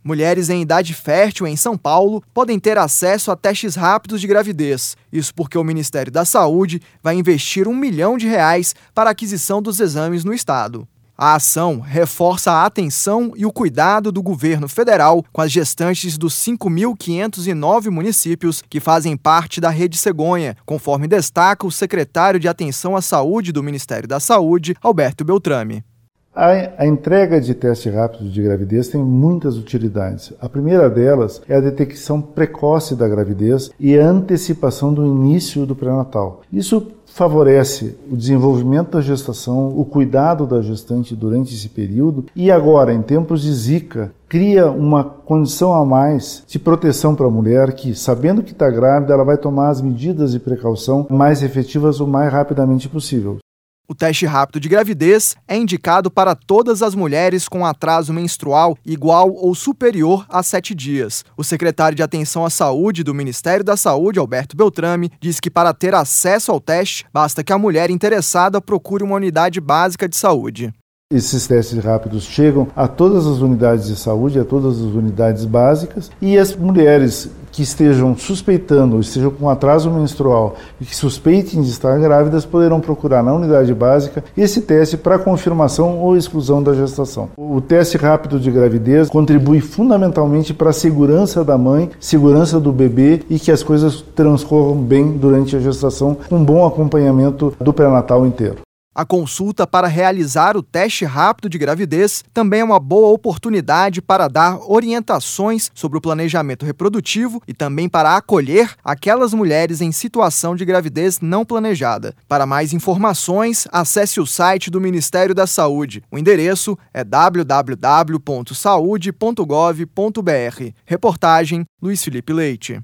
Mulheres em idade fértil em São Paulo podem ter acesso a testes rápidos de gravidez. Isso porque o Ministério da Saúde vai investir R$1 milhão para a aquisição dos exames no estado. A ação reforça a atenção e o cuidado do governo federal com as gestantes dos 5.509 municípios que fazem parte da Rede Cegonha, conforme destaca o secretário de Atenção à Saúde do Ministério da Saúde, Alberto Beltrame. A entrega de teste rápido de gravidez tem muitas utilidades. A primeira delas é a detecção precoce da gravidez e a antecipação do início do pré-natal. Isso favorece o desenvolvimento da gestação, o cuidado da gestante durante esse período e agora, em tempos de Zika, cria uma condição a mais de proteção para a mulher que, sabendo que está grávida, ela vai tomar as medidas de precaução mais efetivas o mais rapidamente possível. O teste rápido de gravidez é indicado para todas as mulheres com atraso menstrual igual ou superior a 7 dias. O secretário de Atenção à Saúde do Ministério da Saúde, Alberto Beltrame, diz que para ter acesso ao teste, basta que a mulher interessada procure uma unidade básica de saúde. Esses testes rápidos chegam a todas as unidades de saúde, a todas as unidades básicas, e as mulheres que estejam suspeitando, ou estejam com atraso menstrual e que suspeitem de estar grávidas, poderão procurar na unidade básica esse teste para confirmação ou exclusão da gestação. O teste rápido de gravidez contribui fundamentalmente para a segurança da mãe, segurança do bebê e que as coisas transcorram bem durante a gestação, com um bom acompanhamento do pré-natal inteiro. A consulta para realizar o teste rápido de gravidez também é uma boa oportunidade para dar orientações sobre o planejamento reprodutivo e também para acolher aquelas mulheres em situação de gravidez não planejada. Para mais informações, acesse o site do Ministério da Saúde. O endereço é www.saude.gov.br. Reportagem Luiz Felipe Leite.